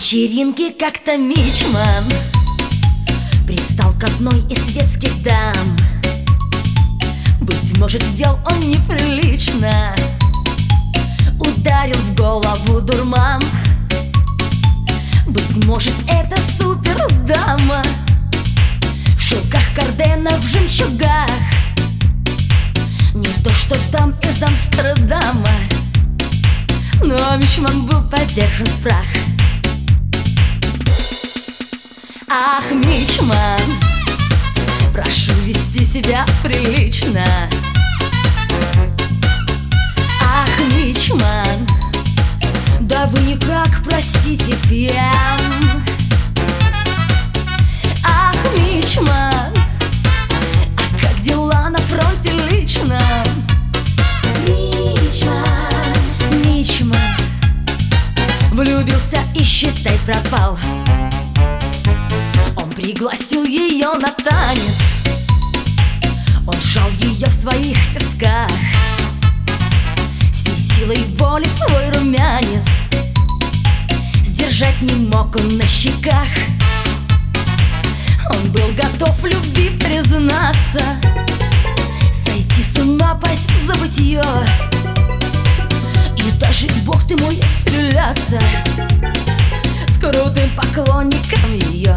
вечеринке как-то мичман пристал к одной из светских дам. Быть может, вел он неприлично, ударил в голову дурман. Быть может, это супердама в шелках Кардена, в жемчугах. Не то, что там из Амстердама, но мичман был повержен в прах. Ах, мичман, прошу вести себя прилично. Ах, мичман, да вы никак, простите, пьян. Ах, мичман, а как дела на фронте лично? Мичман влюбился и, считай, пропал. Он пригласил ее на танец, он сжал ее в своих тисках, всей силой воли свой румянец сдержать не мог он на щеках. Он был готов в любви признаться, сойти с ума, пасть в забытье, и даже, бог ты мой, стреляться с крутым поклонником ее.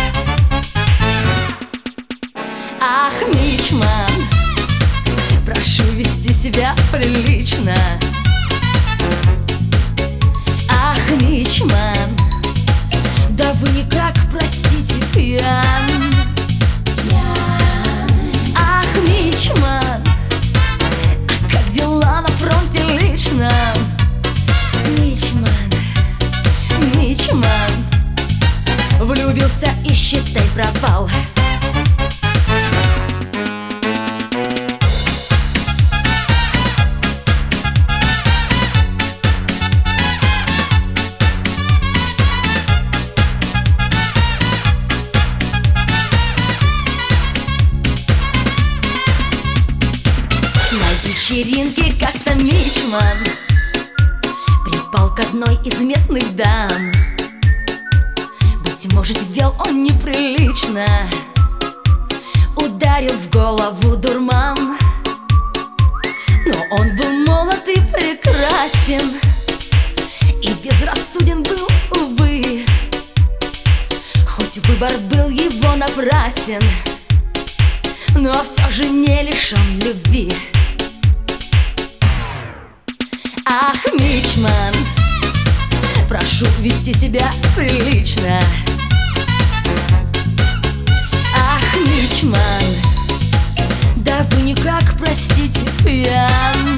Ах, мичман, прошу вести себя прилично. Ах, мичман, да вы никак, простите, пьян. Ах, мичман, а как дела на фронте лично? Мичман влюбился и, считай, пропал. На вечеринке как-то мичман припал к одной из местных дам. Быть может, вел он неприлично, ударил в голову дурман. Но он был молод и прекрасен, и безрассуден был, увы. Хоть выбор был его напрасен, но все же не лишен любви. Ах, мичман, прошу вести себя прилично. Ах, мичман, да вы никак, простите, пьян.